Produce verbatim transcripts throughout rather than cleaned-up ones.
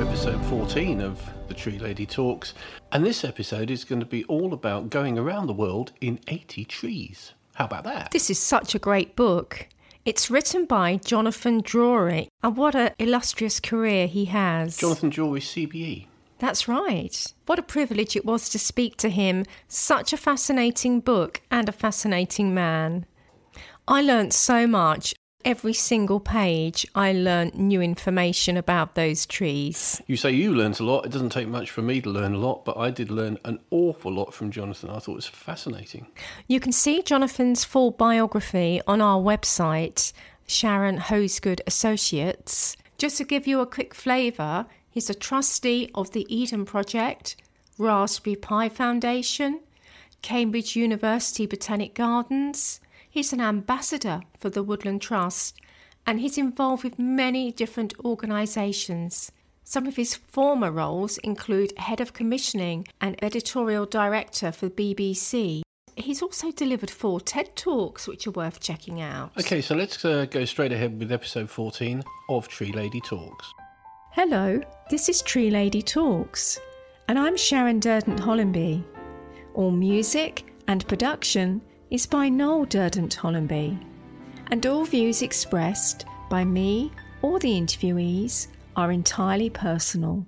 episode fourteen of the Tree Lady Talks, and this episode is going to be all about going around the world in eighty trees. How about that? This is such a great book. It's written by Jonathan Drori, and what an illustrious career he has. Jonathan Drori, C B E. That's right. What a privilege it was to speak to him. Such a fascinating book and a fascinating man. I learnt so much. Every single page, I learnt new information about those trees. You say you learnt a lot. It doesn't take much for me to learn a lot, but I did learn an awful lot from Jonathan. I thought it was fascinating. You can see Jonathan's full biography on our website, Sharon Hosegood Associates. Just to give you a quick flavour, he's a trustee of the Eden Project, Raspberry Pi Foundation, Cambridge University Botanic Gardens. He's an ambassador for the Woodland Trust, and he's involved with many different organisations. Some of his former roles include head of commissioning and editorial director for the B B C. He's also delivered four TED Talks, which are worth checking out. Okay, so let's uh, go straight ahead with episode fourteen of Tree Lady Talks. Hello, this is Tree Lady Talks, and I'm Sharon Durdant Hollenby. All music and production is by Noel Durdant Hollenby, and all views expressed by me or the interviewees are entirely personal.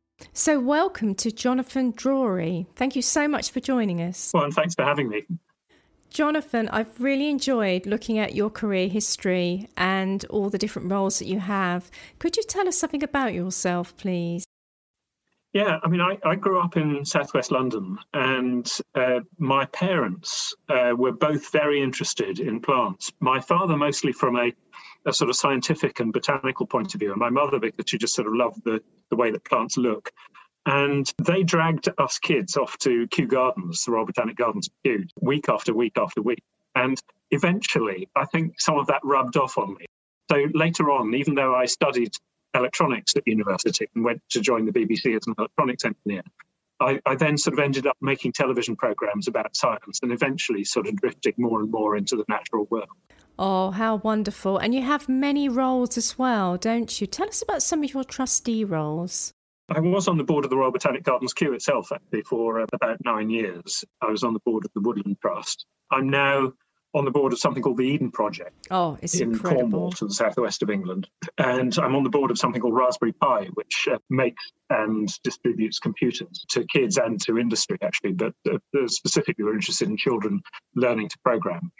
So welcome to Jonathan Drori. Thank you so much for joining us. Well, and thanks for having me. Jonathan, I've really enjoyed looking at your career history and all the different roles that you have. Could you tell us something about yourself, please? Yeah, I mean, I, I grew up in southwest London, and uh, my parents uh, were both very interested in plants. My father mostly from a, a sort of scientific and botanical point of view, and my mother because she just sort of loved the, the way that plants look. And they dragged us kids off to Kew Gardens, the Royal Botanic Gardens of Kew, week after week after week. And eventually, I think some of that rubbed off on me. So later on, even though I studied electronics at university and went to join the B B C as an electronics engineer, I, I then sort of ended up making television programmes about science and eventually sort of drifting more and more into the natural world. Oh, how wonderful. And you have many roles as well, don't you? Tell us about some of your trustee roles. I was on the board of the Royal Botanic Gardens Kew itself, actually, for uh, about nine years. I was on the board of the Woodland Trust. I'm now on the board of something called the Eden Project. Oh, it's in incredible. Cornwall, to the southwest of England. And I'm on the board of something called Raspberry Pi, which uh, makes and distributes computers to kids and to industry, actually, but uh, specifically we're interested in children learning to program.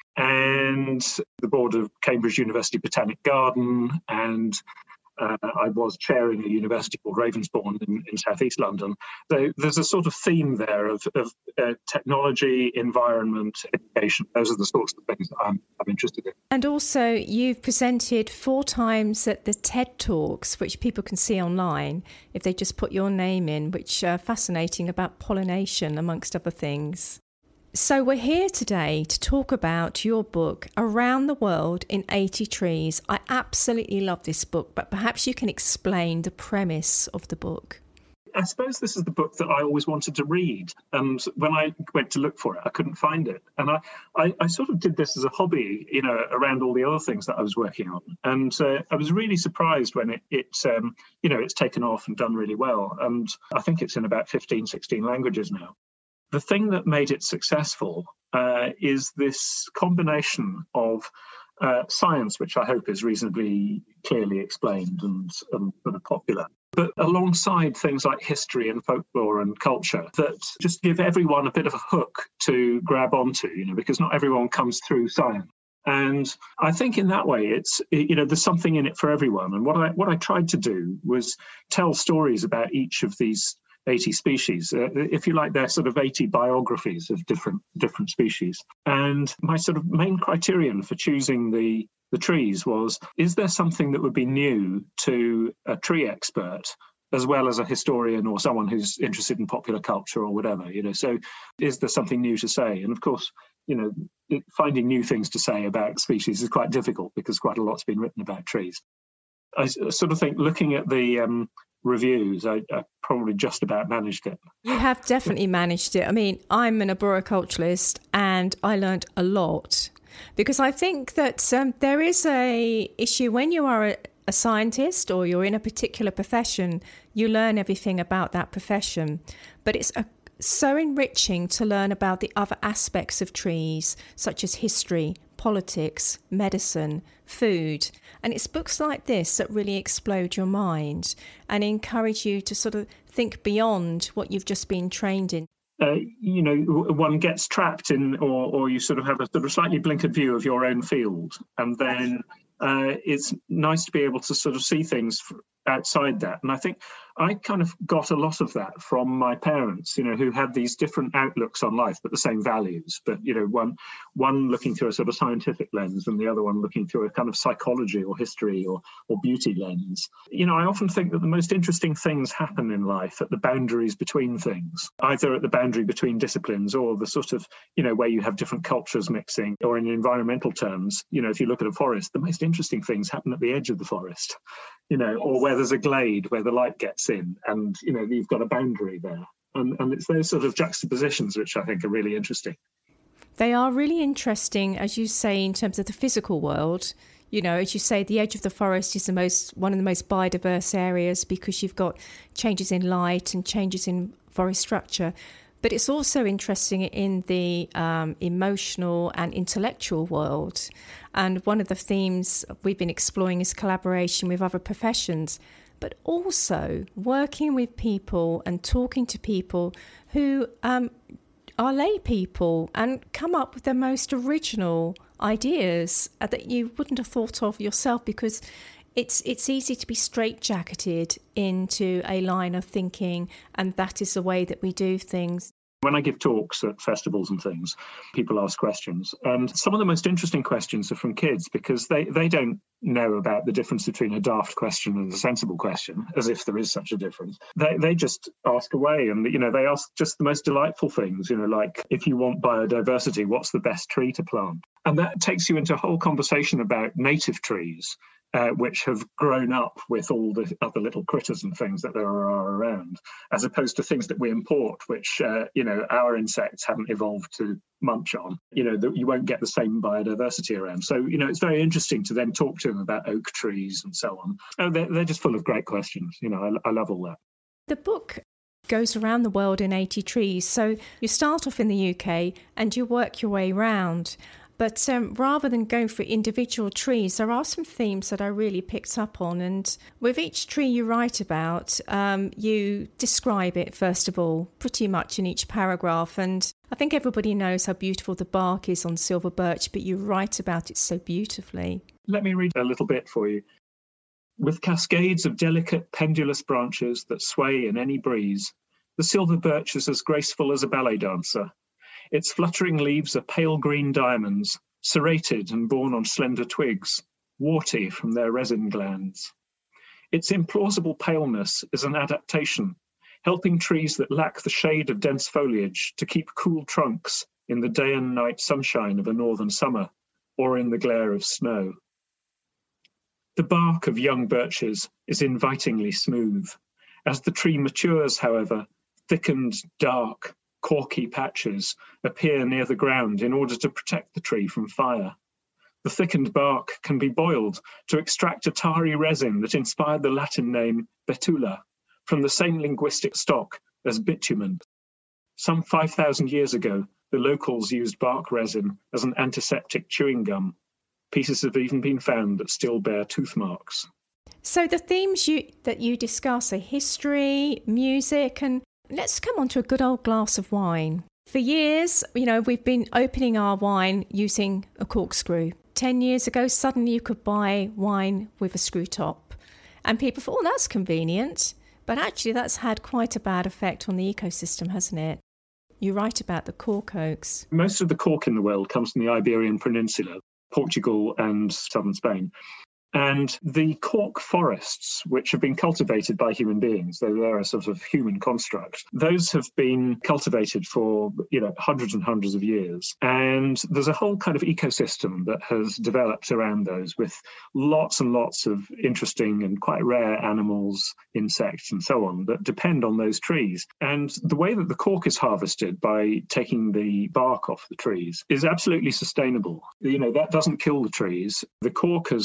And the board of Cambridge University Botanic Garden, and Uh, I was chairing a university called Ravensbourne in, in southeast London. So there's a sort of theme there of, of uh, technology, environment, education. Those are the sorts of things that I'm, I'm interested in. And also, you've presented four times at the TED Talks, which people can see online if they just put your name in, which are fascinating about pollination, amongst other things. So we're here today to talk about your book, Around the World in eighty Trees. I absolutely love this book, but perhaps you can explain the premise of the book. I suppose this is the book that I always wanted to read. And when I went to look for it, I couldn't find it. And I, I, I sort of did this as a hobby, you know, around all the other things that I was working on. And uh, I was really surprised when it, it um, you know, it's taken off and done really well. And I think it's in about fifteen, sixteen languages now. The thing that made it successful uh, is this combination of uh, science, which I hope is reasonably clearly explained and, and sort of popular, but alongside things like history and folklore and culture that just give everyone a bit of a hook to grab onto, you know, because not everyone comes through science. And I think in that way, it's, you know, there's something in it for everyone. And what I what I tried to do was tell stories about each of these eighty species, uh, if you like, they're sort of eighty biographies of different different species. And my sort of main criterion for choosing the the trees was, is there something that would be new to a tree expert as well as a historian or someone who's interested in popular culture or whatever, you know? So is there something new to say? And of course, you know, it, finding new things to say about species is quite difficult because quite a lot's been written about trees. I sort of think looking at the um, reviews, I, I probably just about managed it. You have definitely managed it. I mean, I'm an arboriculturalist and I learned a lot because I think that um, there is a issue when you are a, a scientist or you're in a particular profession, you learn everything about that profession. But it's a, so enriching to learn about the other aspects of trees, such as history, politics, medicine, food. And it's books like this that really explode your mind and encourage you to sort of think beyond what you've just been trained in. Uh, you know, one gets trapped in, or, or you sort of have a sort of slightly blinkered view of your own field. And then uh, it's nice to be able to sort of see things outside that. And I think I kind of got a lot of that from my parents, you know, who had these different outlooks on life, but the same values. But, you know, one one looking through a sort of scientific lens and the other one looking through a kind of psychology or history or, or beauty lens. You know, I often think that the most interesting things happen in life at the boundaries between things, either at the boundary between disciplines or the sort of, you know, where you have different cultures mixing, or in environmental terms, you know, if you look at a forest, the most interesting things happen at the edge of the forest, you know, or where there's a glade where the light gets in and, you know, you've got a boundary there. And, and it's those sort of juxtapositions which I think are really interesting. They are really interesting, as you say, in terms of the physical world. You know, as you say, the edge of the forest is the most one of the most biodiverse areas because you've got changes in light and changes in forest structure. But it's also interesting in the um, emotional and intellectual world. And one of the themes we've been exploring is collaboration with other professions, but also working with people and talking to people who um, are lay people and come up with the most original ideas that you wouldn't have thought of yourself, because it's it's easy to be straitjacketed into a line of thinking, and that is the way that we do things. When I give talks at festivals and things, people ask questions. And some of the most interesting questions are from kids, because they, they don't know about the difference between a daft question and a sensible question, as if there is such a difference. They they just ask away, and, you know, they ask just the most delightful things, you know, like, if you want biodiversity, what's the best tree to plant? And that takes you into a whole conversation about native trees, Uh, which have grown up with all the other little critters and things that there are around, as opposed to things that we import, which, uh, you know, our insects haven't evolved to munch on. You know, that you won't get the same biodiversity around. So, you know, it's very interesting to then talk to them about oak trees and so on. Oh, they're, they're just full of great questions. You know, I, I love all that. The book goes around the world in eighty trees. So you start off in the U K and you work your way round. But um, rather than going for individual trees, there are some themes that I really picked up on. And with each tree you write about, um, you describe it, first of all, pretty much in each paragraph. And I think everybody knows how beautiful the bark is on silver birch, but you write about it so beautifully. Let me read a little bit for you. With cascades of delicate pendulous branches that sway in any breeze, the silver birch is as graceful as a ballet dancer. Its fluttering leaves are pale green diamonds, serrated and borne on slender twigs, warty from their resin glands. Its implausible paleness is an adaptation, helping trees that lack the shade of dense foliage to keep cool trunks in the day and night sunshine of a northern summer, or in the glare of snow. The bark of young birches is invitingly smooth. As the tree matures, however, thickened, dark, corky patches appear near the ground in order to protect the tree from fire. The thickened bark can be boiled to extract a tarry resin that inspired the Latin name betula, from the same linguistic stock as bitumen. Some five thousand years ago, the locals used bark resin as an antiseptic chewing gum. Pieces have even been found that still bear tooth marks. So the themes you, that you discuss are history, music, and let's come on to a good old glass of wine. For years, you know, we've been opening our wine using a corkscrew. Ten years ago, suddenly you could buy wine with a screw top. And people thought, oh, that's convenient. But actually, that's had quite a bad effect on the ecosystem, hasn't it? You write about the cork oaks. Most of the cork in the world comes from the Iberian Peninsula, Portugal and southern Spain. And the cork forests, which have been cultivated by human beings, though they're a sort of human construct, those have been cultivated for, you know, hundreds and hundreds of years. And there's a whole kind of ecosystem that has developed around those, with lots and lots of interesting and quite rare animals, insects, and so on that depend on those trees. And the way that the cork is harvested by taking the bark off the trees is absolutely sustainable. You know, that doesn't kill the trees. The cork has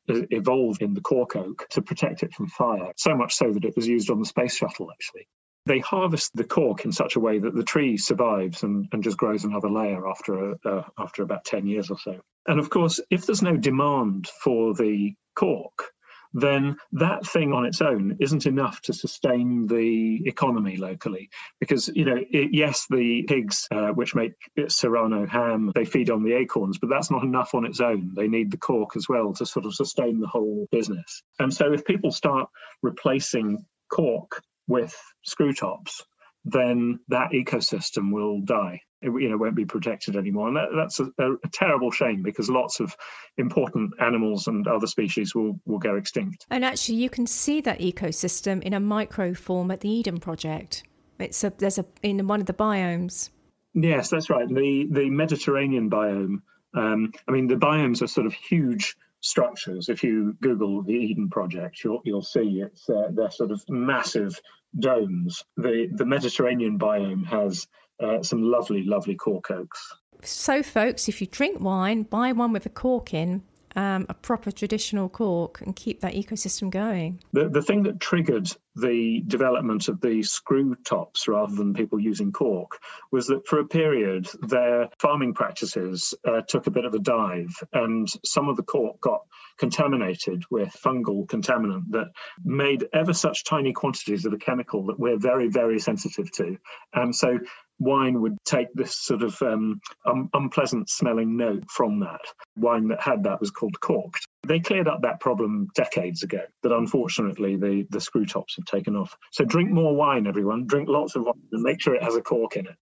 evolved in the cork oak to protect it from fire, so much so that it was used on the space shuttle, actually. They harvest the cork in such a way that the tree survives and, and just grows another layer after a, uh, after about ten years or so. And of course, if there's no demand for the cork, then that thing on its own isn't enough to sustain the economy locally. Because, you know, it, yes, the pigs, uh, which make Serrano ham, they feed on the acorns, but that's not enough on its own. They need the cork as well to sort of sustain the whole business. And so if people start replacing cork with screw tops, then that ecosystem will die. It, you know, won't be protected anymore. And that, that's a, a, a terrible shame, because lots of important animals and other species will, will go extinct. And actually, you can see that ecosystem in a micro form at the Eden Project. It's a, there's a in one of the biomes. Yes, that's right. The, the Mediterranean biome, um, I mean, the biomes are sort of huge structures. If you Google the Eden Project, you'll, you'll see it's uh, they're sort of massive domes. The the Mediterranean biome has uh, some lovely, lovely cork oaks. So, folks, if you drink wine, buy one with a cork in, um, a proper traditional cork, and keep that ecosystem going. The the thing that triggered the development of the screw tops rather than people using cork was that for a period their farming practices uh, took a bit of a dive, and some of the cork got contaminated with fungal contaminant that made ever such tiny quantities of a chemical that we're very, very sensitive to. And so wine would take this sort of um, un- unpleasant smelling note from that. Wine that had that was called corked. They cleared up that problem decades ago, but unfortunately the, the screw tops have taken off. So drink more wine, everyone. Drink lots of wine and make sure it has a cork in it.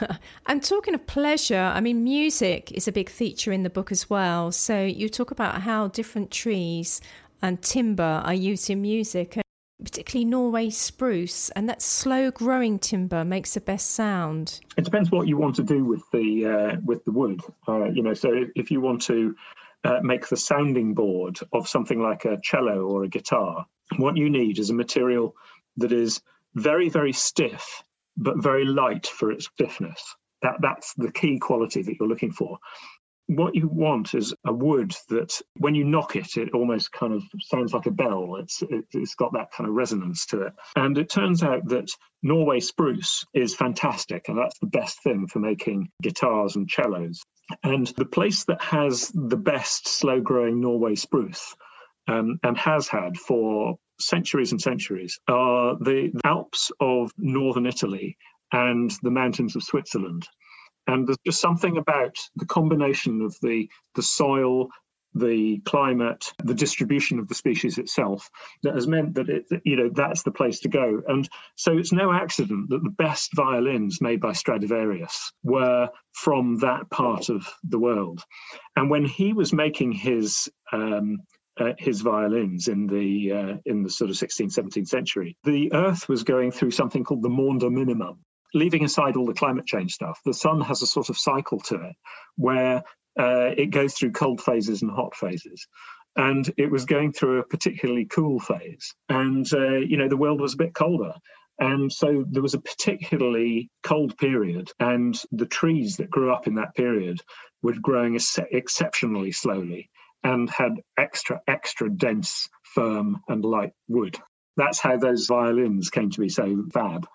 And talking of pleasure, I mean, music is a big feature in the book as well. So you talk about how different trees and timber are used in music, and particularly Norway spruce, and that slow-growing timber makes the best sound. It depends what you want to do with the uh, with the wood. Uh, you know, so if you want to uh, make the sounding board of something like a cello or a guitar, what you need is a material that is very, very stiff, but very light for its stiffness. That that's the key quality that you're looking for. What you want is a wood that, when you knock it, it almost kind of sounds like a bell. It's it, it's got that kind of resonance to it. And it turns out that Norway spruce is fantastic, and that's the best thing for making guitars and cellos. And the place that has the best slow-growing Norway spruce, um, and has had for centuries and centuries, are the Alps of northern Italy and the mountains of Switzerland. And there's just something about the combination of the the soil, the climate, the distribution of the species itself that has meant that it, you know, that's the place to go. And so it's no accident that the best violins made by Stradivarius were from that part of the world. And when he was making his um, Uh, his violins in the uh, in the sort of sixteenth, seventeenth century, the Earth was going through something called the Maunder Minimum. Leaving aside all the climate change stuff, the sun has a sort of cycle to it where uh, it goes through cold phases and hot phases. And it was going through a particularly cool phase. And, uh, you know, the world was a bit colder. And so there was a particularly cold period, and the trees that grew up in that period were growing ex- exceptionally slowly and had extra, extra dense, firm and light wood. That's how those violins came to be so fab.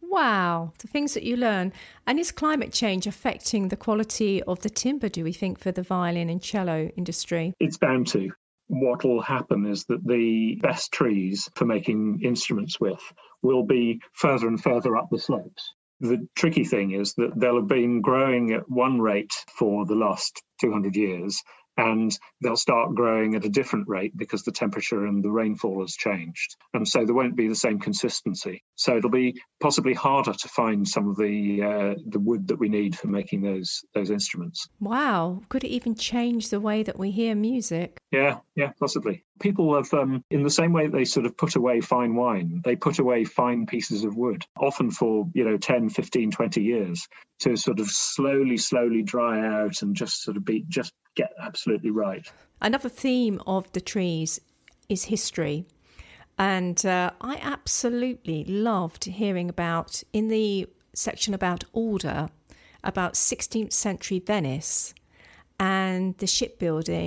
Wow, the things that you learn. And is climate change affecting the quality of the timber, do we think, for the violin and cello industry? It's bound to. What will happen is that the best trees for making instruments with will be further and further up the slopes. The tricky thing is that they'll have been growing at one rate for the last two hundred years, and they'll start growing at a different rate because the temperature and the rainfall has changed. And so there won't be the same consistency. So it'll be possibly harder to find some of the uh, the wood that we need for making those those instruments. Wow. Could it even change the way that we hear music? Yeah, yeah, possibly. People have, um, in the same way that they sort of put away fine wine, they put away fine pieces of wood, often for, you know, ten, fifteen, twenty years, to sort of slowly, slowly dry out and just sort of be, just get absolutely right. Another theme of the trees is history. And uh, I absolutely loved hearing about, in the section about Alder, about sixteenth century Venice and the shipbuilding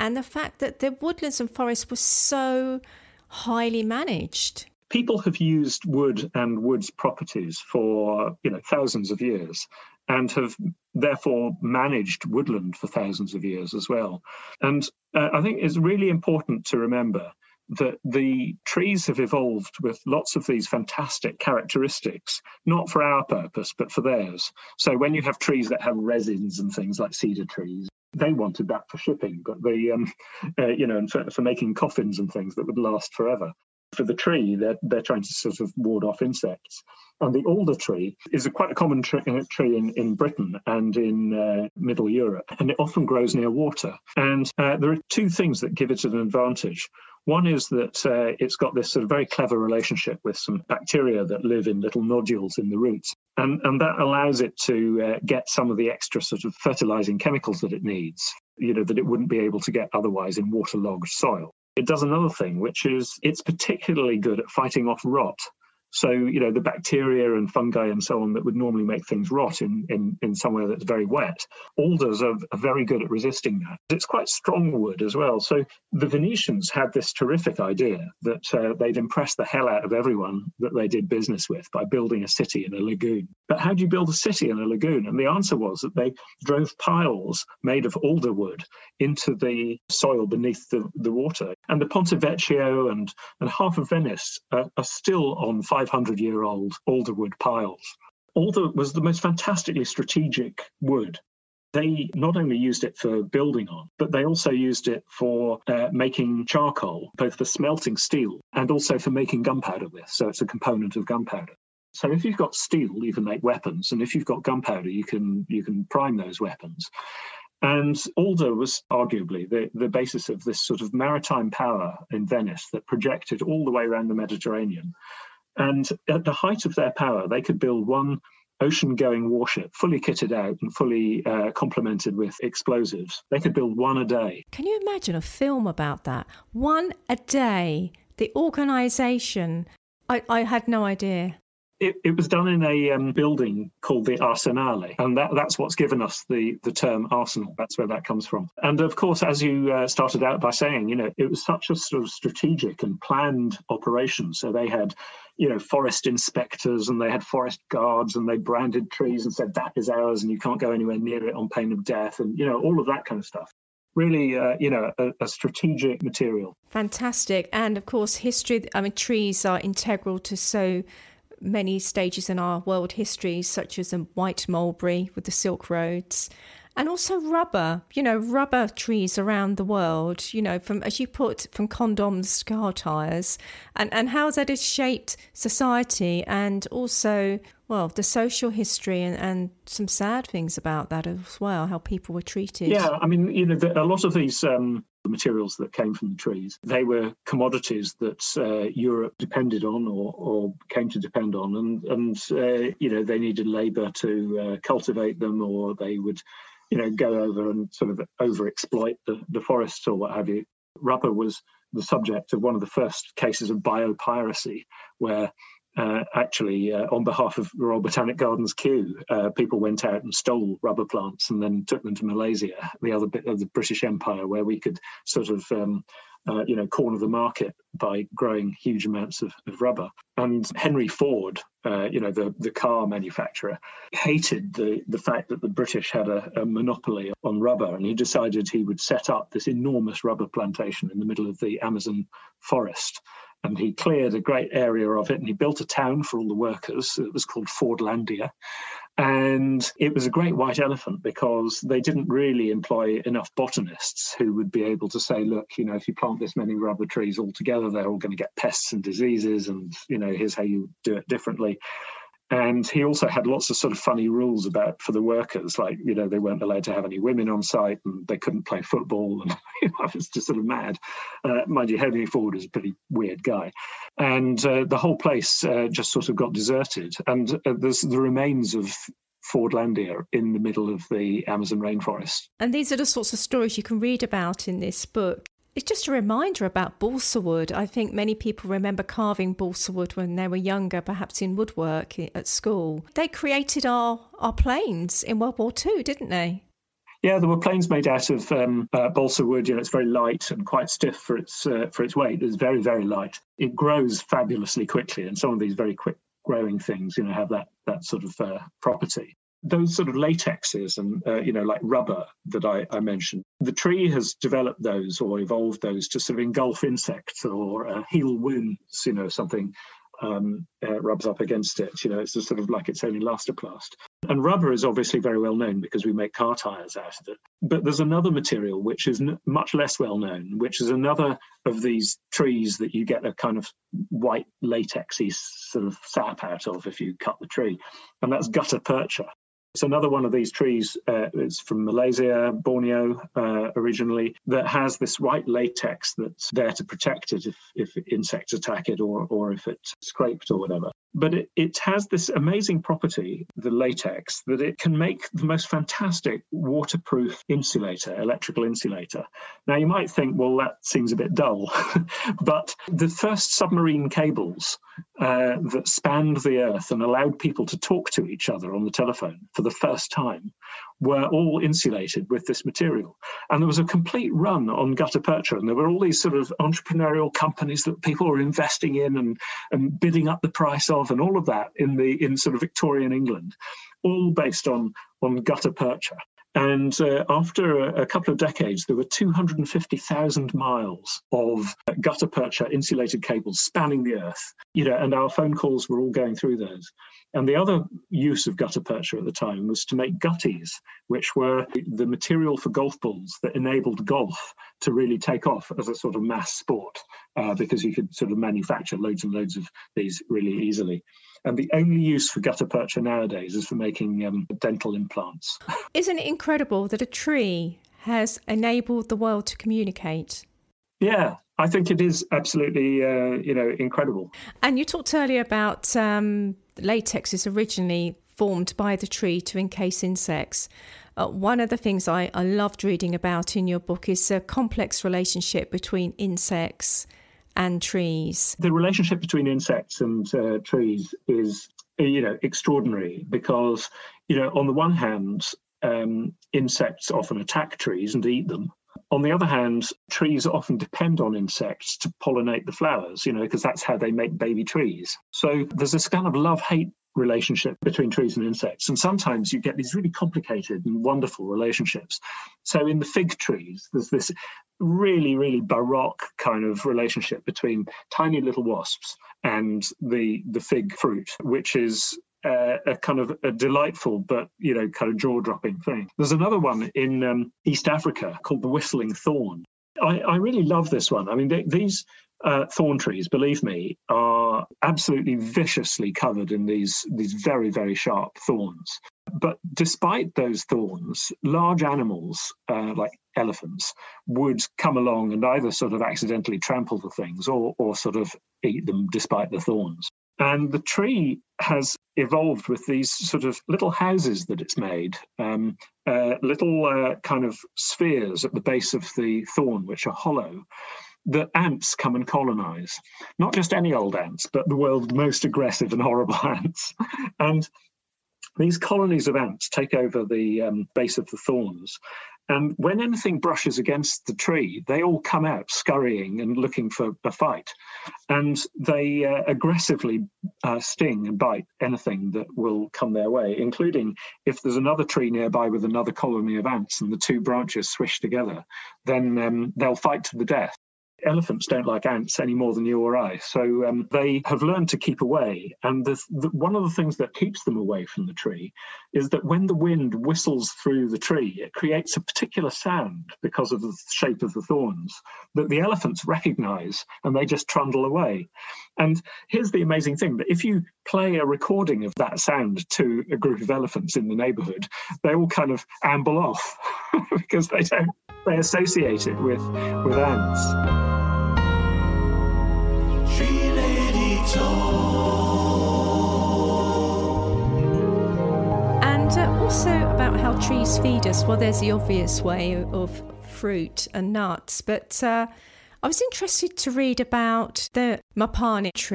and the fact that the woodlands and forests were so highly managed. People have used wood and wood's properties for, you know, thousands of years, and have therefore managed woodland for thousands of years as well. And uh, I think it's really important to remember that the trees have evolved with lots of these fantastic characteristics, not for our purpose, but for theirs. So when you have trees that have resins and things like cedar trees, they wanted that for shipping, but the, um, uh, you know, and for, for making coffins and things that would last forever. For the tree, they're, they're trying to sort of ward off insects. And the alder tree is a quite a common tree, tree in, in Britain and in uh, Middle Europe, and it often grows near water. And uh, there are two things that give it an advantage. One is that uh, it's got this sort of very clever relationship with some bacteria that live in little nodules in the roots. And, and that allows it to uh, get some of the extra sort of fertilizing chemicals that it needs, you know, that it wouldn't be able to get otherwise in waterlogged soil. It does another thing, which is it's particularly good at fighting off rot. So, you know, the bacteria and fungi and so on that would normally make things rot in, in, in somewhere that's very wet, alders are, are very good at resisting that. It's quite strong wood as well. So the Venetians had this terrific idea that uh, they'd impress the hell out of everyone that they did business with by building a city in a lagoon. But how do you build a city in a lagoon? And the answer was that they drove piles made of alder wood into the soil beneath the, the water. And the Ponte Vecchio and, and half of Venice are, are still on five hundred-year-old alderwood piles. Alder was the most fantastically strategic wood. They not only used it for building on, but they also used it for uh, making charcoal, both for smelting steel and also for making gunpowder with. So it's a component of gunpowder. So if you've got steel, you can make weapons, and if you've got gunpowder, you can you can prime those weapons. And alder was arguably the, the basis of this sort of maritime power in Venice that projected all the way around the Mediterranean. And at the height of their power, they could build one ocean-going warship, fully kitted out and fully uh, complemented with explosives. They could build one a day. Can you imagine a film about that? One a day. The organisation. I, I had no idea. It, it was done in a um, building called the Arsenale, and that, that's what's given us the, the term arsenal. That's where that comes from. And of course, as you uh, started out by saying, you know, it was such a sort of strategic and planned operation. So they had, you know, forest inspectors and they had forest guards, and they branded trees and said, that is ours and you can't go anywhere near it on pain of death, and, you know, all of that kind of stuff. Really, uh, you know, a, a strategic material. Fantastic. And of course, history, I mean, trees are integral to so many stages in our world history, such as the White Mulberry with the Silk Roads, and also rubber, you know, rubber trees around the world, you know, from, as you put, from condoms to car tyres, and, and how that has shaped society and also, well, the social history and, and some sad things about that as well, how people were treated. Yeah, I mean, you know, the, a lot of these um, materials that came from the trees, they were commodities that uh, Europe depended on or, or came to depend on. And, and uh, you know, they needed labour to uh, cultivate them, or they would, you know, go over and sort of over-exploit the, the forests or what have you. Rubber was the subject of one of the first cases of biopiracy, where Uh, actually, uh, on behalf of Royal Botanic Gardens, Kew, uh, people went out and stole rubber plants and then took them to Malaysia, the other bit of the British Empire, where we could sort of, um, uh, you know, corner the market by growing huge amounts of, of rubber. And Henry Ford, uh, you know, the, the car manufacturer, hated the, the fact that the British had a, a monopoly on rubber, and he decided he would set up this enormous rubber plantation in the middle of the Amazon forest. And he cleared a great area of it, and he built a town for all the workers. It was called Fordlandia. And it was a great white elephant because they didn't really employ enough botanists who would be able to say, look, you know, if you plant this many rubber trees all together, they're all going to get pests and diseases, and, you know, here's how you do it differently. And he also had lots of sort of funny rules about for the workers, like, you know, they weren't allowed to have any women on site, and they couldn't play football. And you know, it was just sort of mad. Uh, mind you, Henry Ford is a pretty weird guy. And uh, the whole place uh, just sort of got deserted. And uh, there's the remains of Fordlandia in the middle of the Amazon rainforest. And these are the sorts of stories you can read about in this book. It's just a reminder about balsa wood. I think many people remember carving balsa wood when they were younger, perhaps in woodwork at school. They created our, our planes in World War Two, didn't they? Yeah, there were planes made out of um, uh, balsa wood. You know, it's very light and quite stiff for its uh, for its weight. It's very, very light. It grows fabulously quickly, and some of these very quick growing things, you know, have that that sort of uh, property. Those sort of latexes and, uh, you know, like rubber that I, I mentioned, the tree has developed those or evolved those to sort of engulf insects or uh, heal wounds, you know, something um, uh, rubs up against it. You know, it's just sort of like its own elastoplast. And rubber is obviously very well known because we make car tires out of it. But there's another material which is n- much less well known, which is another of these trees that you get a kind of white latexy sort of sap out of if you cut the tree. And that's gutta percha. It's another one of these trees. Uh, it's from Malaysia, Borneo uh, originally, that has this white latex that's there to protect it if, if insects attack it or, or if it's scraped or whatever. But it, it has this amazing property, the latex, that it can make the most fantastic waterproof insulator, electrical insulator. Now, you might think, well, that seems a bit dull. But the first submarine cables uh, that spanned the Earth and allowed people to talk to each other on the telephone for the first time were all insulated with this material. And there was a complete run on gutta percha, and there were all these sort of entrepreneurial companies that people were investing in and, and bidding up the price of, and all of that in the in sort of Victorian England, all based on, on gutta percha. And uh, after a, a couple of decades, there were two hundred fifty thousand miles of gutta percha insulated cables spanning the Earth, you know, and our phone calls were all going through those. And the other use of gutta percha at the time was to make gutties, which were the material for golf balls that enabled golf to really take off as a sort of mass sport, uh, because you could sort of manufacture loads and loads of these really easily. And the only use for gutta percha nowadays is for making um, dental implants. Isn't it incredible that a tree has enabled the world to communicate? Yeah, I think it is absolutely, uh, you know, incredible. And you talked earlier about um, latex is originally formed by the tree to encase insects. Uh, one of the things I, I loved reading about in your book is a complex relationship between insects and trees. The relationship between insects and uh, trees is, you know, extraordinary because, you know, on the one hand, um, insects often attack trees and eat them. On the other hand, trees often depend on insects to pollinate the flowers, you know, because that's how they make baby trees. So there's this kind of love-hate relationship between trees and insects. And sometimes you get these really complicated and wonderful relationships. So in the fig trees, there's this really, really baroque kind of relationship between tiny little wasps and the, the fig fruit, which is Uh, a kind of a delightful but, you know, kind of jaw-dropping thing. There's another one in um, East Africa called the whistling thorn. I, I really love this one. I mean, they, these uh, thorn trees, believe me, are absolutely viciously covered in these, these very, very sharp thorns. But despite those thorns, large animals uh, like elephants would come along and either sort of accidentally trample the things or, or sort of eat them despite the thorns. And the tree has evolved with these sort of little houses that it's made, um, uh, little uh, kind of spheres at the base of the thorn, which are hollow, that ants come and colonize. Not just any old ants, but the world's most aggressive and horrible ants. And these colonies of ants take over the um, base of the thorns. And when anything brushes against the tree, they all come out scurrying and looking for a fight. And they uh, aggressively uh, sting and bite anything that will come their way, including if there's another tree nearby with another colony of ants and the two branches swish together, then um, they'll fight to the death. Elephants don't like ants any more than you or I, so um, they have learned to keep away. And the, the, one of the things that keeps them away from the tree is that when the wind whistles through the tree, it creates a particular sound because of the shape of the thorns that the elephants recognize, and they just trundle away. And here's the amazing thing, that if you play a recording of that sound to a group of elephants in the neighborhood, they all kind of amble off because they don't, they associate it with, with ants. Tree Lady Talk. And uh, also about how trees feed us. Well, there's the obvious way of fruit and nuts, but uh, I was interested to read about the Mapane tree.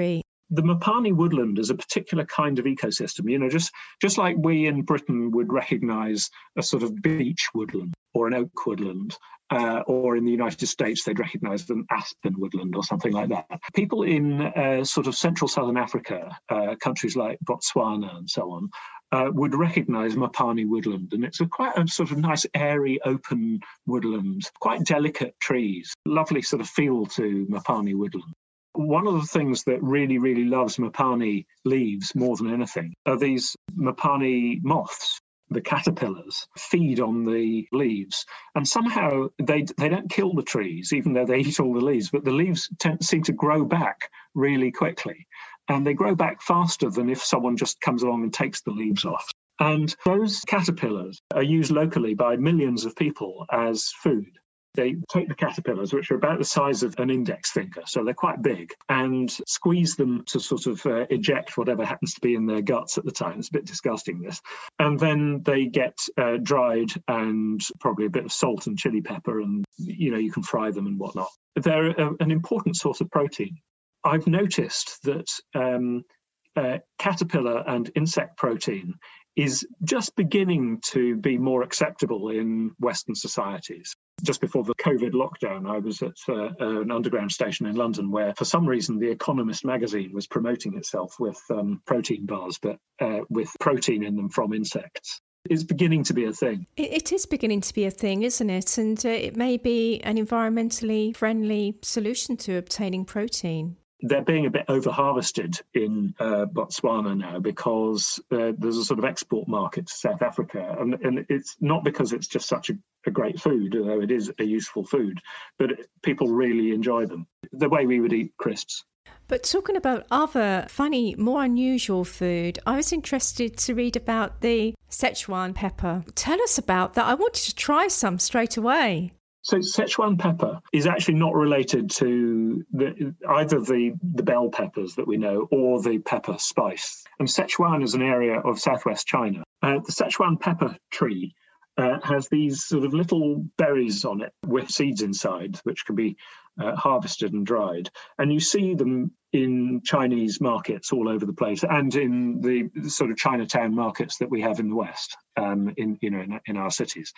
The Mopani woodland is a particular kind of ecosystem. You know, just just like we in Britain would recognise a sort of beech woodland or an oak woodland, uh, or in the United States they'd recognise an aspen woodland or something like that. People in uh, sort of central southern Africa, uh, countries like Botswana and so on, uh, would recognise Mopani woodland, and it's a quite a sort of nice, airy, open woodland, quite delicate trees, lovely sort of feel to Mopani woodland. One of the things that really, really loves Mopani leaves more than anything are these Mopani moths. The caterpillars feed on the leaves, and somehow they they don't kill the trees, even though they eat all the leaves, but the leaves tend, seem to grow back really quickly. And they grow back faster than if someone just comes along and takes the leaves off. And those caterpillars are used locally by millions of people as food. They take the caterpillars, which are about the size of an index finger, so they're quite big, and squeeze them to sort of uh, eject whatever happens to be in their guts at the time. It's a bit disgusting, this. And then they get uh, dried and probably a bit of salt and chili pepper, and, you know, you can fry them and whatnot. They're a, an important source of protein. I've noticed that um, uh, caterpillar and insect protein is just beginning to be more acceptable in Western societies. Just before the COVID lockdown, I was at uh, an underground station in London where, for some reason, The Economist magazine was promoting itself with um, protein bars, but uh, with protein in them from insects. It's beginning to be a thing. It, it is beginning to be a thing, isn't it? And uh, it may be an environmentally friendly solution to obtaining protein. They're being a bit over-harvested in uh, Botswana now because uh, there's a sort of export market to South Africa. And, and it's not because it's just such a, a great food, although it is a useful food, but it, people really enjoy them, the way we would eat crisps. But talking about other funny, more unusual food, I was interested to read about the Szechuan pepper. Tell us about that. I wanted to try some straight away. So Szechuan pepper is actually not related to the, either the, the bell peppers that we know or the pepper spice. And Szechuan is an area of southwest China. Uh, the Szechuan pepper tree uh, has these sort of little berries on it with seeds inside, which can be uh, harvested and dried. And you see them in Chinese markets all over the place, and in the sort of Chinatown markets that we have in the West, um, in you know in, in our cities.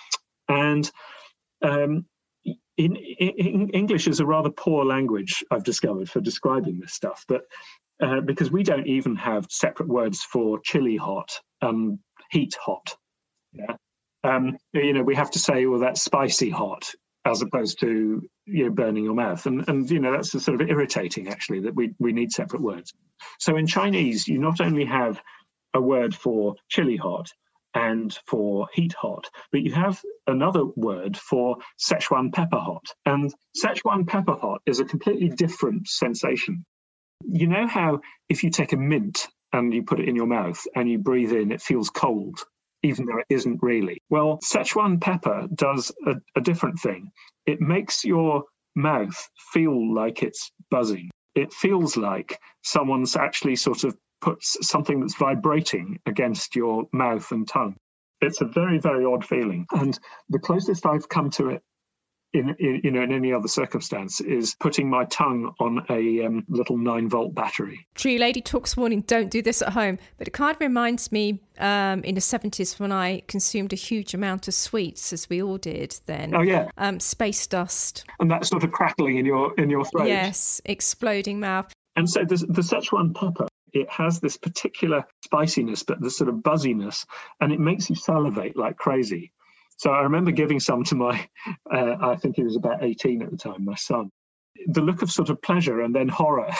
And Um, in, in, English is a rather poor language, I've discovered, for describing this stuff, but uh, because we don't even have separate words for chili hot and heat hot. Yeah, um, you know, we have to say, well, that's spicy hot, as opposed to, you know, burning your mouth, and and you know that's sort of irritating actually that we we need separate words. So in Chinese, you not only have a word for chili hot and for heat hot, but you have another word for Szechuan pepper hot. And Szechuan pepper hot is a completely different sensation. You know how if you take a mint and you put it in your mouth and you breathe in, it feels cold, even though it isn't really? Well, Szechuan pepper does a, a different thing. It makes your mouth feel like it's buzzing. It feels like someone's actually sort of puts something that's vibrating against your mouth and tongue. It's a very, very odd feeling. And the closest I've come to it in, in you know, in any other circumstance is putting my tongue on a um, little nine volt battery. Tree Lady Talks warning, don't do this at home. But it kind of reminds me um, in the seventies when I consumed a huge amount of sweets, as we all did then. Oh, yeah. Um, space dust. And that sort of crackling in your in your throat. Yes, exploding mouth. And so the, the Szechuan pepper, it has this particular spiciness, but the sort of buzziness, and it makes you salivate like crazy. So I remember giving some to my, uh, I think he was about eighteen at the time, my son. The look of sort of pleasure and then horror.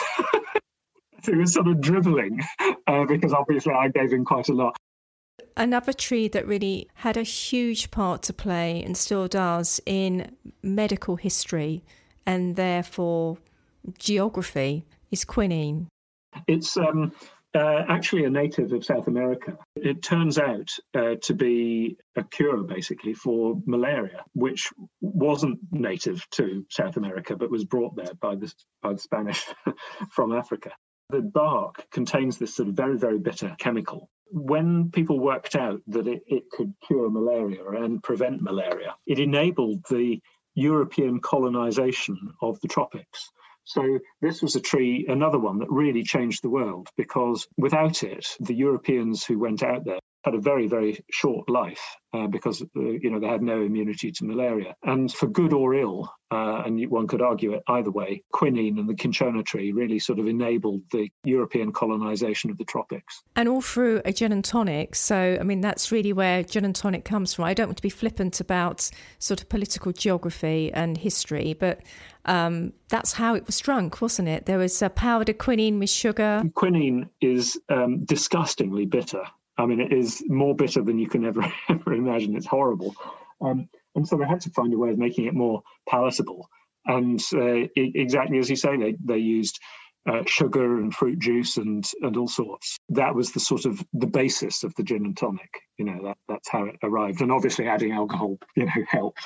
He was sort of dribbling uh, because obviously I gave him quite a lot. Another tree that really had a huge part to play and still does in medical history and therefore geography is quinine. It's um, uh, actually a native of South America. It turns out uh, to be a cure, basically, for malaria, which wasn't native to South America, but was brought there by the, by the Spanish from Africa. The bark contains this sort of very, very bitter chemical. When people worked out that it, it could cure malaria and prevent malaria, it enabled the European colonization of the tropics. So this was a tree, another one that really changed the world, because without it, the Europeans who went out there had a very, very short life uh, because, uh, you know, they had no immunity to malaria. And for good or ill, uh, and one could argue it either way, quinine and the cinchona tree really sort of enabled the European colonization of the tropics. And all through a gin and tonic. So, I mean, that's really where gin and tonic comes from. I don't want to be flippant about sort of political geography and history, but um, that's how it was drunk, wasn't it? There was a powdered quinine with sugar. Quinine is um, disgustingly bitter. I mean, it is more bitter than you can ever, ever imagine. It's horrible. Um, and so they had to find a way of making it more palatable. And uh, it, exactly as you say, they, they used uh, sugar and fruit juice and, and all sorts. That was the sort of the basis of the gin and tonic. You know, that, that's how it arrived. And obviously adding alcohol, you know, helped.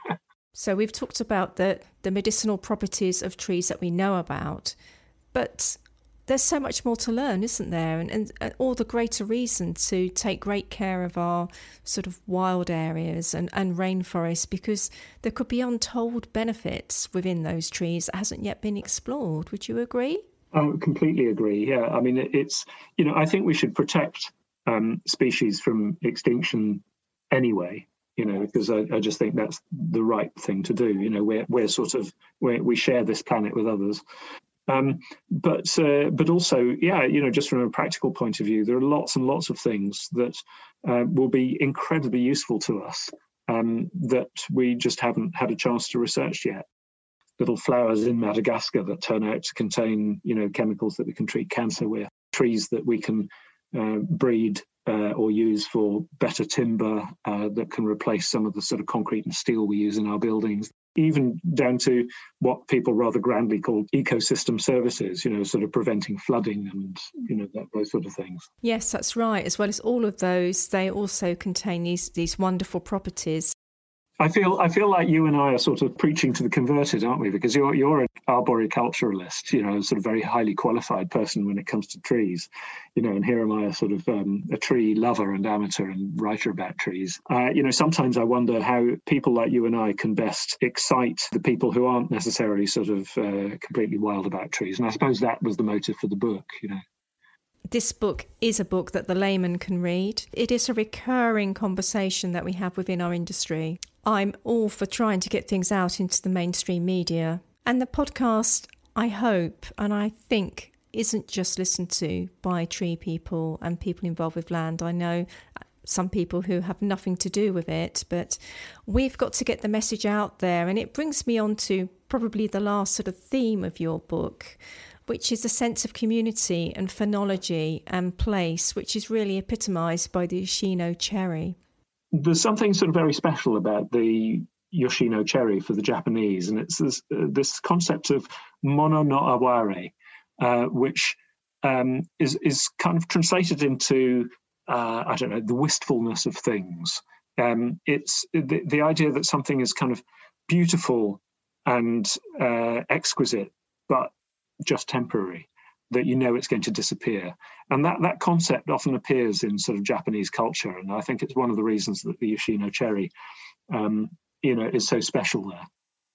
So we've talked about the, the medicinal properties of trees that we know about, but there's so much more to learn, isn't there? And, and, and all the greater reason to take great care of our sort of wild areas and, and rainforests, because there could be untold benefits within those trees that hasn't yet been explored. Would you agree? I completely agree, yeah. I mean, it's, you know, I think we should protect um, species from extinction anyway, you know, because I, I just think that's the right thing to do. You know, we're, we're sort of, we're, we share this planet with others. Um, but uh, but also, yeah, you know, just from a practical point of view, there are lots and lots of things that uh, will be incredibly useful to us um, that we just haven't had a chance to research yet. Little flowers in Madagascar that turn out to contain, you know, chemicals that we can treat cancer with. Trees that we can uh, breed uh, or use for better timber uh, that can replace some of the sort of concrete and steel we use in our buildings. Even down to what people rather grandly call ecosystem services, you know, sort of preventing flooding and, you know, that, those sort of things. Yes, that's right. As well as all of those, they also contain these these wonderful properties. I feel I feel like you and I are sort of preaching to the converted, aren't we? Because you're you're an arboriculturalist, you know, sort of very highly qualified person when it comes to trees, you know, and here am I, a sort of um, a tree lover and amateur and writer about trees. Uh, you know, sometimes I wonder how people like you and I can best excite the people who aren't necessarily sort of uh, completely wild about trees. And I suppose that was the motive for the book, you know. This book is a book that the layman can read. It is a recurring conversation that we have within our industry. I'm all for trying to get things out into the mainstream media. And the podcast, I hope, and I think, isn't just listened to by tree people and people involved with land. I know some people who have nothing to do with it, but we've got to get the message out there. And it brings me on to probably the last sort of theme of your book, which is a sense of community and phenology and place, which is really epitomised by the Yoshino cherry. There's something sort of very special about the Yoshino cherry for the Japanese, and it's this, uh, this concept of mono no aware, uh, which um, is, is kind of translated into, uh, I don't know, the wistfulness of things. Um, it's the, the idea that something is kind of beautiful and uh, exquisite, but just temporary, that you know it's going to disappear. And that, that concept often appears in sort of Japanese culture. And I think it's one of the reasons that the Yoshino cherry, um, you know, is so special there.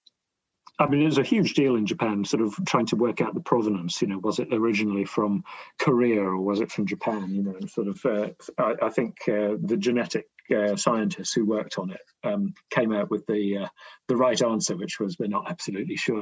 I mean, it was a huge deal in Japan, sort of trying to work out the provenance. You know, was it originally from Korea or was it from Japan? You know, and sort of, uh, I, I think uh, the genetic uh, scientists who worked on it um, came out with the uh, the right answer, which was we're not absolutely sure.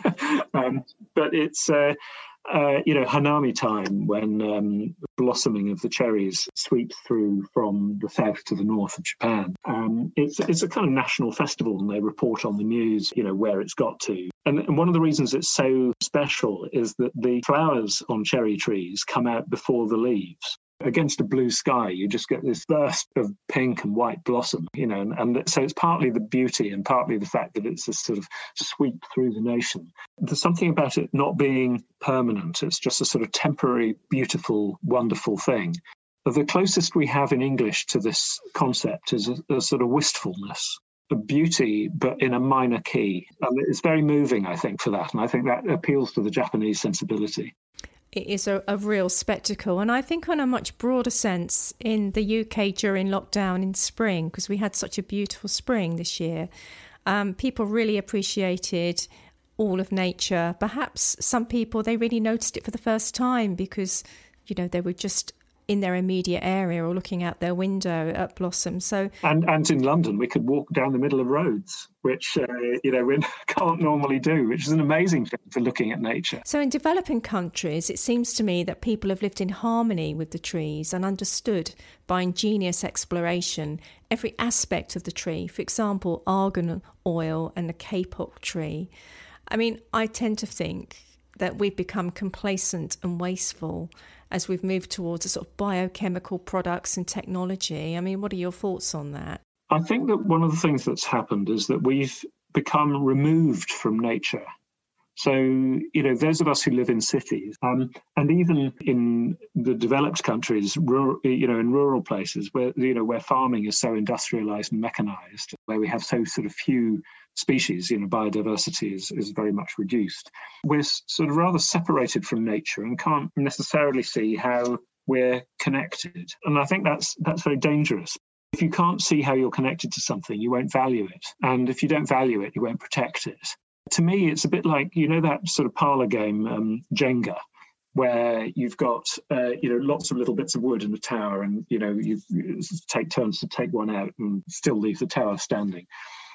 um, but it's, uh, uh, you know, Hanami time, when um, blossoming of the cherries sweeps through from the south to the north of Japan. Um, it's it's a kind of national festival, and they report on the news, you know, where it's got to. And, and one of the reasons it's so special is that the flowers on cherry trees come out before the leaves. Against a blue sky, you just get this burst of pink and white blossom, you know, and, and so it's partly the beauty and partly the fact that it's a sort of sweep through the nation. There's something about it not being permanent. It's just a sort of temporary, beautiful, wonderful thing. The closest we have in English to this concept is a, a sort of wistfulness, a beauty, but in a minor key. And it's very moving, I think, for that. And I think that appeals to the Japanese sensibility. It is a, a real spectacle. And I think on a much broader sense in the U K during lockdown in spring, because we had such a beautiful spring this year, um, people really appreciated all of nature. Perhaps some people, they really noticed it for the first time because, you know, they were just in their immediate area or looking out their window at blossoms. So, and and in London, we could walk down the middle of roads, which uh, you know we can't normally do, which is an amazing thing for looking at nature. So in developing countries, it seems to me that people have lived in harmony with the trees and understood by ingenious exploration every aspect of the tree. For example, argan oil and the kapok tree. I mean, I tend to think that we've become complacent and wasteful as we've moved towards a sort of biochemical products and technology. I mean, what are your thoughts on that? I think that one of the things that's happened is that we've become removed from nature. So, you know, those of us who live in cities, um, and even in the developed countries, rural, you know, in rural places where, you know, where farming is so industrialized and mechanized, where we have so sort of few species, you know, biodiversity is, is very much reduced. We're sort of rather separated from nature and can't necessarily see how we're connected. And I think that's that's very dangerous. If you can't see how you're connected to something, you won't value it. And if you don't value it, you won't protect it. To me, it's a bit like, you know, that sort of parlour game, um, Jenga, where you've got, uh, you know, lots of little bits of wood in a tower and, you know, you take turns to take one out and still leave the tower standing.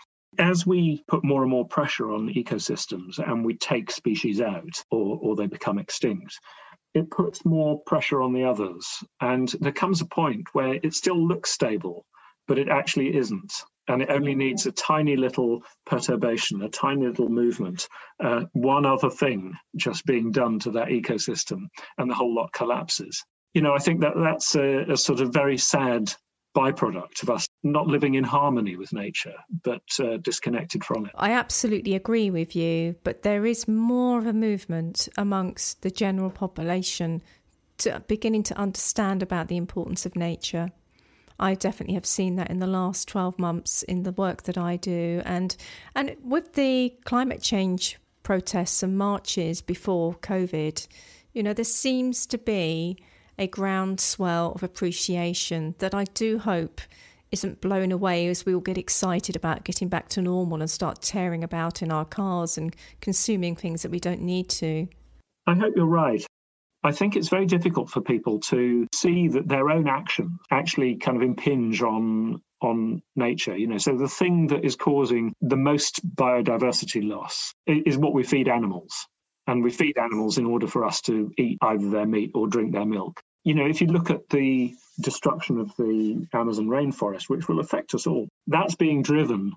As we put more and more pressure on ecosystems and we take species out or, or they become extinct, it puts more pressure on the others. And there comes a point where it still looks stable, but it actually isn't. And it only needs a tiny little perturbation, a tiny little movement, uh, one other thing just being done to that ecosystem, and the whole lot collapses. You know, I think that that's a, a sort of very sad byproduct of us not living in harmony with nature, but uh, disconnected from it. I absolutely agree with you, but there is more of a movement amongst the general population to beginning to understand about the importance of nature. I definitely have seen that in the last twelve months in the work that I do. And and with the climate change protests and marches before COVID, you know, there seems to be a groundswell of appreciation that I do hope isn't blown away as we all get excited about getting back to normal and start tearing about in our cars and consuming things that we don't need to. I hope you're right. I think it's very difficult for people to see that their own actions actually kind of impinge on on nature. You know, so the thing that is causing the most biodiversity loss is what we feed animals. And we feed animals in order for us to eat either their meat or drink their milk. You know, if you look at the destruction of the Amazon rainforest, which will affect us all, that's being driven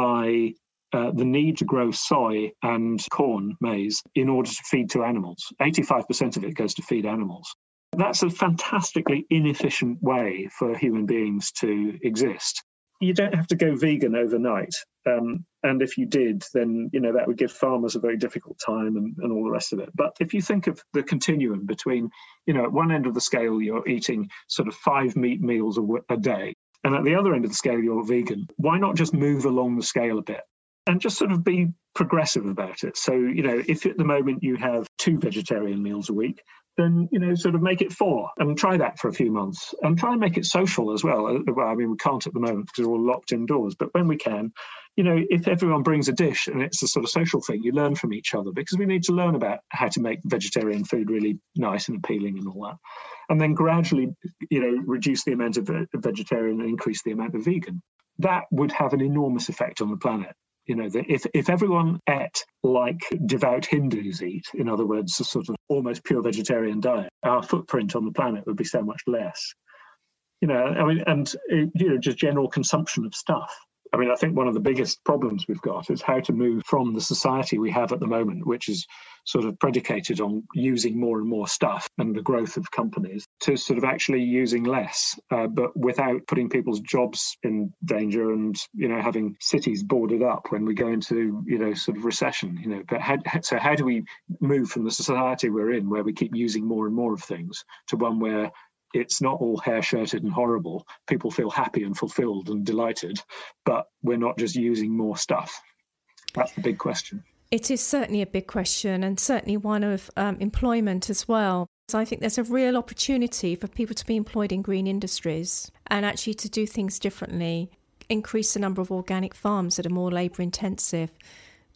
by Uh, the need to grow soy and corn, maize, in order to feed to animals. eighty-five percent of it goes to feed animals. That's a fantastically inefficient way for human beings to exist. You don't have to go vegan overnight. Um, and if you did, then, you know, that would give farmers a very difficult time and, and all the rest of it. But if you think of the continuum between, you know, at one end of the scale, you're eating sort of five meat meals a, w- a day, and at the other end of the scale, you're vegan, why not just move along the scale a bit? And just sort of be progressive about it. So, you know, if at the moment you have two vegetarian meals a week, then, you know, sort of make it four and try that for a few months and try and make it social as well. Well, I mean, we can't at the moment because we're all locked indoors. But when we can, you know, if everyone brings a dish and it's a sort of social thing, you learn from each other because we need to learn about how to make vegetarian food really nice and appealing and all that. And then gradually, you know, reduce the amount of vegetarian and increase the amount of vegan. That would have an enormous effect on the planet. You know, that if, if everyone ate like devout Hindus eat, in other words, a sort of almost pure vegetarian diet, our footprint on the planet would be so much less. You know, I mean, and, you know, just general consumption of stuff. I mean, I think one of the biggest problems we've got is how to move from the society we have at the moment, which is sort of predicated on using more and more stuff and the growth of companies, to sort of actually using less, uh, but without putting people's jobs in danger and, you know, having cities boarded up when we go into, you know, sort of recession, you know. But how, so how do we move from the society we're in, where we keep using more and more of things, to one where it's not all hair-shirted and horrible. People feel happy and fulfilled and delighted, but we're not just using more stuff. That's the big question. It is certainly a big question, and certainly one of um, employment as well. So I think there's a real opportunity for people to be employed in green industries and actually to do things differently, increase the number of organic farms that are more labour intensive,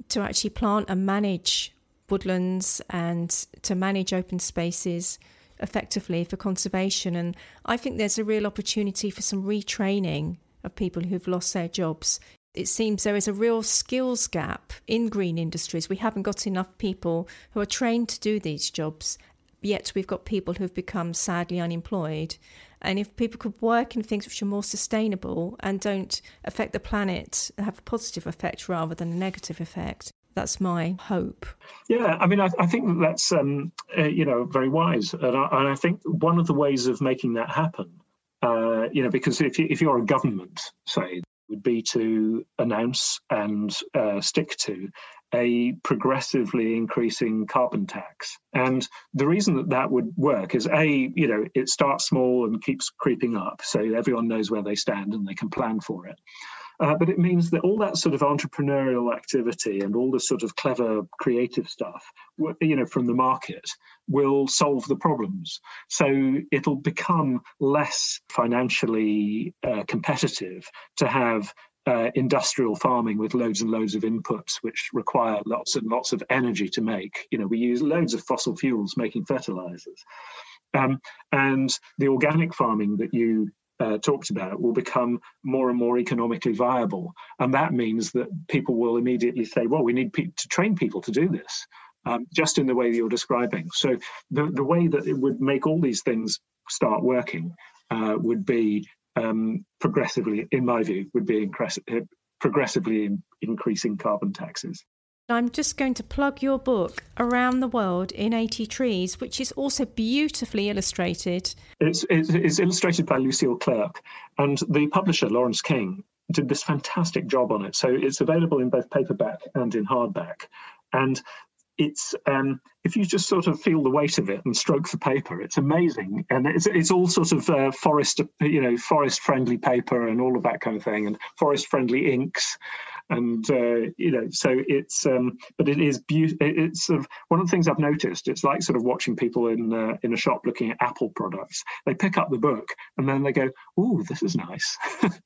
to actually plant and manage woodlands and to manage open spaces effectively for conservation. And I think there's a real opportunity for some retraining of people who've lost their jobs. It seems there is a real skills gap in green industries. We haven't got enough people who are trained to do these jobs, yet we've got people who've become sadly unemployed. And if people could work in things which are more sustainable and don't affect the planet, have a positive effect rather than a negative effect, that's my hope. Yeah, I mean, I, I think that that's, um, uh, you know, very wise. And I, and I think one of the ways of making that happen, uh, you know, because if, you, if you're a government, say, would be to announce and uh, stick to a progressively increasing carbon tax. And the reason that that would work is, A, you know, it starts small and keeps creeping up, so everyone knows where they stand and they can plan for it. Uh, but it means that all that sort of entrepreneurial activity and all the sort of clever creative stuff, you know, from the market will solve the problems. So it'll become less financially uh, competitive to have uh, industrial farming with loads and loads of inputs, which require lots and lots of energy to make. You know, we use loads of fossil fuels making fertilizers. Um, and the organic farming that you Uh, talked about will become more and more economically viable. And that means that people will immediately say, well, we need pe- to train people to do this, um, just in the way that you're describing. So the, the way that it would make all these things start working uh, would be um, progressively, in my view, would be incre- progressively in- increasing carbon taxes. I'm just going to plug your book, Around the World in eighty Trees, which is also beautifully illustrated. It's, it's, it's illustrated by Lucille Clerc, and the publisher, Lawrence King, did this fantastic job on it. So it's available in both paperback and in hardback. And it's um, if you just sort of feel the weight of it and stroke the paper, it's amazing. And it's it's all sort of uh, forest, you know, forest-friendly paper and all of that kind of thing, and forest-friendly inks. And, uh, you know, so it's, um, but it is beautiful. It's sort of one of the things I've noticed. It's like sort of watching people in uh, in a shop looking at Apple products. They pick up the book and then they go, "Ooh, this is nice."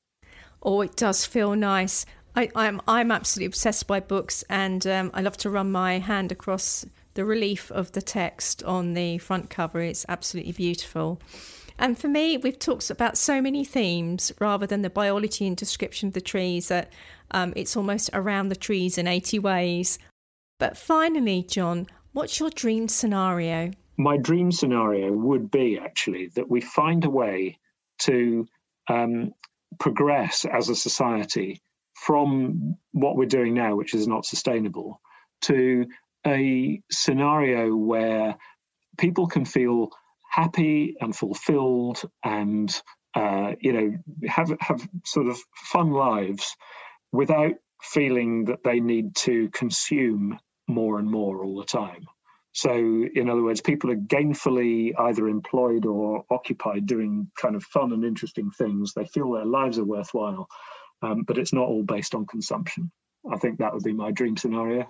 Oh, it does feel nice. I, I'm I'm absolutely obsessed by books, and um, I love to run my hand across the relief of the text on the front cover. It's absolutely beautiful. And for me, we've talked about so many themes rather than the biology and description of the trees that um, it's almost around the trees in eighty ways. But finally, John, what's your dream scenario? My dream scenario would be actually that we find a way to um, progress as a society from what we're doing now, which is not sustainable, to a scenario where people can feel happy and fulfilled and, uh, you know, have have sort of fun lives without feeling that they need to consume more and more all the time. So, in other words, people are gainfully either employed or occupied doing kind of fun and interesting things. They feel their lives are worthwhile, um, but it's not all based on consumption. I think that would be my dream scenario.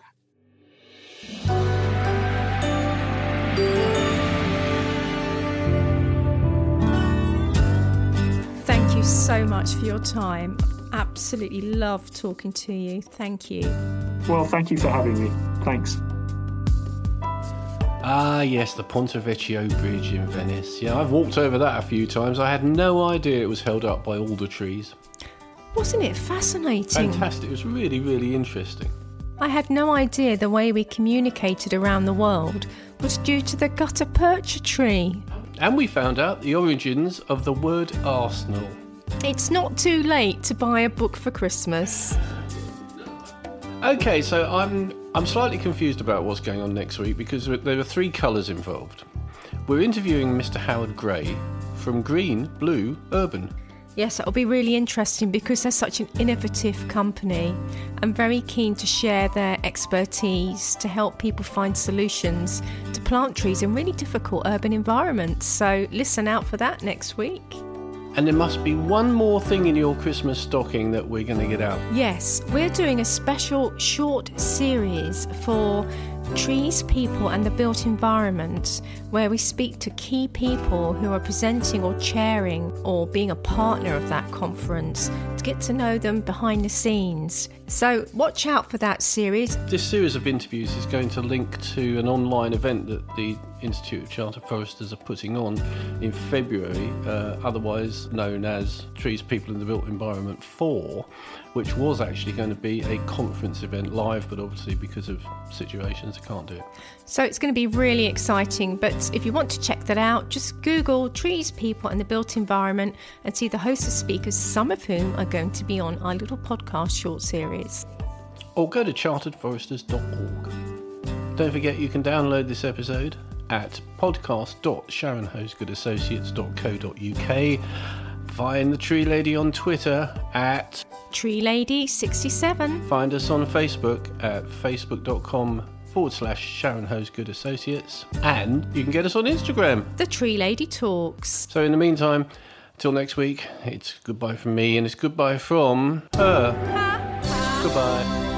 Thank you so much for your time. Absolutely love talking to you. Thank you. Well, thank you for having me. Thanks. Ah, yes, the Ponte Vecchio Bridge in Venice. Yeah, I've walked over that a few times. I had no idea it was held up by alder trees. Wasn't it fascinating? Fantastic. It was really, really interesting. I had no idea the way we communicated around the world was due to the gutta percha tree. And we found out the origins of the word Arsenal. It's not too late to buy a book for Christmas. Okay, so I'm I'm slightly confused about what's going on next week because there are three colours involved. We're interviewing Mister Howard Gray from Green, Blue, Urban. Yes, it'll be really interesting because they're such an innovative company and very keen to share their expertise to help people find solutions to plant trees in really difficult urban environments. So listen out for that next week. And there must be one more thing in your Christmas stocking that we're going to get out. Yes, we're doing a special short series for Trees, People and the Built Environment, where we speak to key people who are presenting or chairing or being a partner of that conference to get to know them behind the scenes. So watch out for that series. This series of interviews is going to link to an online event that the Institute of Chartered Foresters are putting on in February, uh, otherwise known as Trees, People and the Built Environment four, which was actually going to be a conference event live, but obviously because of situations I can't do it. So it's going to be really exciting, but if you want to check that out, just Google Trees, People and the Built Environment and see the hosts of speakers, some of whom are going to be on our little podcast short series. Or go to chartered foresters dot org. Don't forget you can download this episode at podcast dot sharon hosegood associates dot co dot uk. Find the Tree Lady on Twitter at Tree Lady sixty-seven. Find us on Facebook at facebook.com forward slash Sharon Hosegood Associates. And you can get us on Instagram. The Tree Lady Talks. So in the meantime, till next week, it's goodbye from me and it's goodbye from her. Goodbye.